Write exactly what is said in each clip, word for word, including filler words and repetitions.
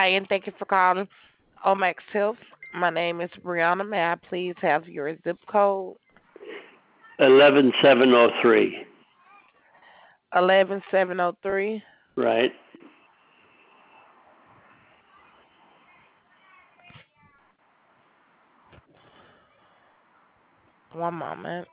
Hi, and thank you for calling Omax Health. My name is Brianna. May I please have your zip code? eleven seven oh three. eleven seven oh three. Right. One moment.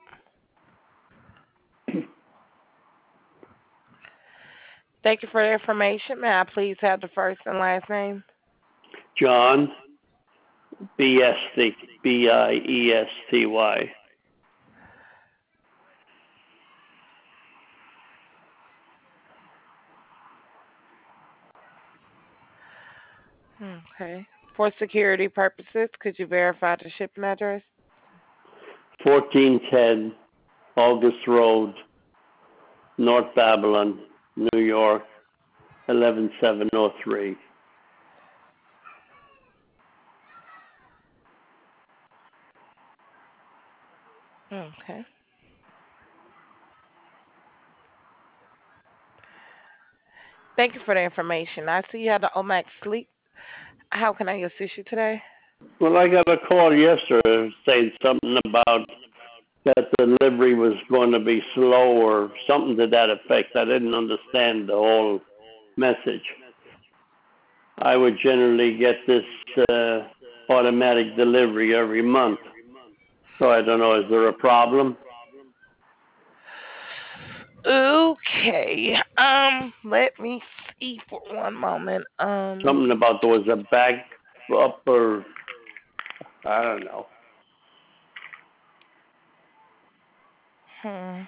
Thank you for the information. May I please have the first and last name? John B S T B I E S T Y. Okay. For security purposes, could you verify the shipping address? Fourteen ten August Road, North Babylon, New York, eleven seven oh three. Okay. Thank you for the information. I see you have the Omax Sleep. How can I assist you today? Well, I got a call yesterday saying something about that the delivery was going to be slow or something to that effect. I didn't understand the whole message. I would generally get this uh, automatic delivery every month. So I don't know, is there a problem? Okay. Um, let me see for one moment. Um, Something about there was a back up or I don't know. hmm.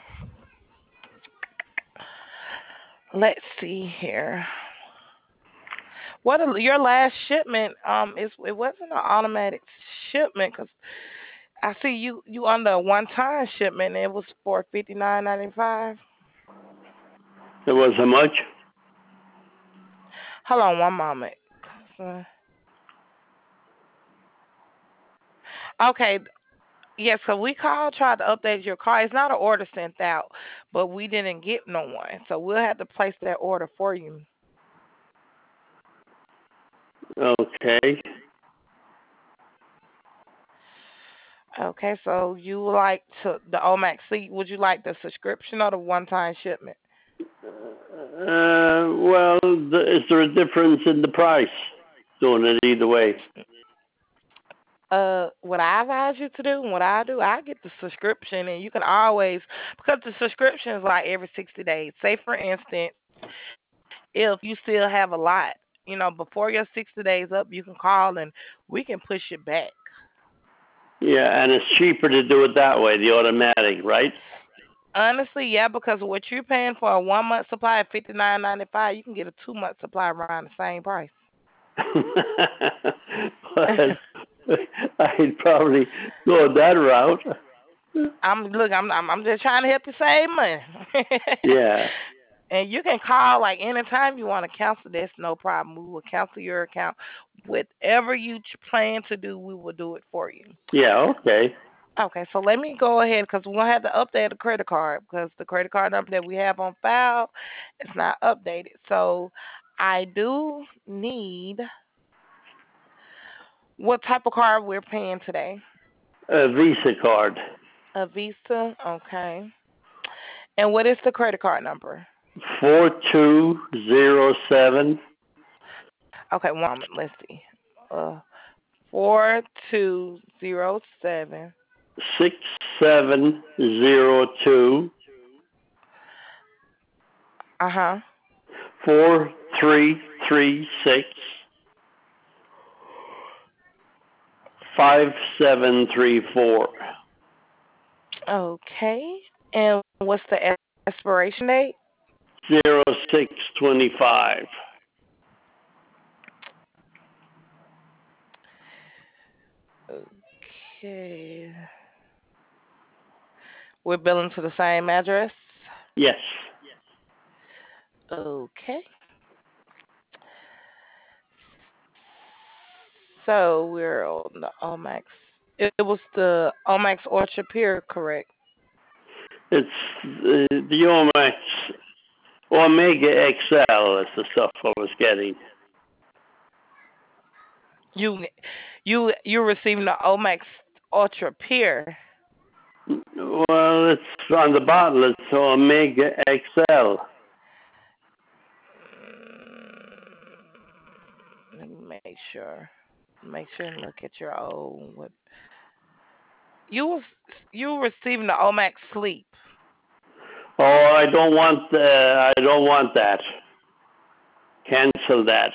Let's see here. What a- your last shipment? Um, is it wasn't an automatic shipment because I see you you on the one time shipment. And it was for fifty nine ninety five. There was how much? Hold on one moment. Uh, Okay, yes. So we called, tried to update your car. It's not an order sent out, but we didn't get no one, so we'll have to place that order for you. Okay. Okay, so you would like to the Omax seat? Would you like the subscription or the one time shipment? Uh, well, th- is there a difference in the price doing it either way? Uh, what I advise you to do, and what I do, I get the subscription, and you can always because the subscription is like every sixty days. Say for instance, if you still have a lot, you know, before your sixty days up, you can call and we can push it back. Yeah, and it's cheaper to do it that way, the automatic, right? Honestly, yeah, because what you're paying for a one month supply of fifty nine ninety five, you can get a two month supply around the same price. But I'd probably go that route. I'm look, I'm I'm I'm just trying to help you save money. Yeah. And you can call like anytime you want to cancel. That's no problem. We will cancel your account. Whatever you ch- plan to do, we will do it for you. Yeah, okay. Okay, so let me go ahead because we're gonna have to update the credit card because the credit card number that we have on file is not updated. So I do need what type of card we're paying today? A Visa card. A Visa, okay. And what is the credit card number? Four two zero seven Okay, one moment. Let's see. Uh, four two zero seven. six seven zero two Uh huh. four three three six five seven three four Okay. And what's the expiration date? zero six twenty five. Okay. We're billing to the same address. Yes. Okay. So we're on the Omax. It was the Omax Orchard Pier, correct? It's uh, the Omax Omega X L is the stuff I was getting. You you you're receiving the Omax Ultra Pure. Well, it's on the bottle. It's Omega X L. Mm, Let me make sure. Make sure and look at your old. What you was you receiving the Omax Sleep? Oh, I don't want. Uh, I don't want that. Cancel that.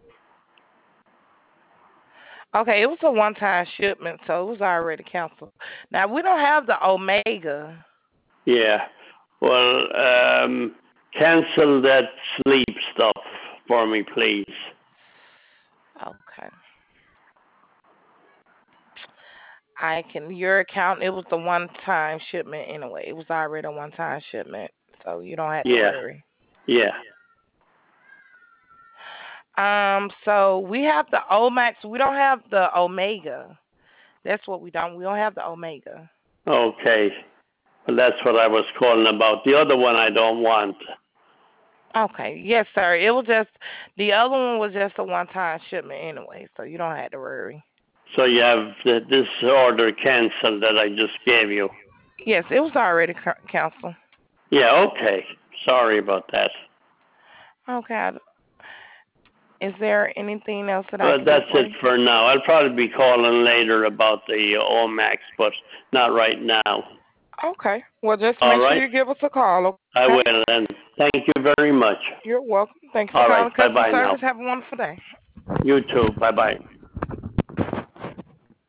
Okay, it was a one-time shipment, so it was already canceled. Now we don't have the Omega. Yeah. Well, um, cancel that sleep stuff for me, please. Okay. I can your account. It was the one-time shipment anyway. It was already a one-time shipment, so you don't have to Yeah. worry. Yeah. Um, so we have the Omax. We don't have the Omega. That's what we don't. We don't have the Omega. Okay. Well, that's what I was calling about. The other one I don't want. Okay. Yes, sir. It was just the other one was just a one-time shipment anyway, so you don't have to worry. So you have the, this order canceled that I just gave you. Yes, it was already c- canceled. Yeah. Okay. Sorry about that. Okay. Is there anything else that I But can do that's for it you? for now. I'll probably be calling later about the Omax, but not right now. Okay. Well, just All make sure right. you give us a call, I okay? will. And thank you very much. You're welcome. Thanks for All right. calling Bye customer bye now. service. Have a wonderful day. You too. Bye bye.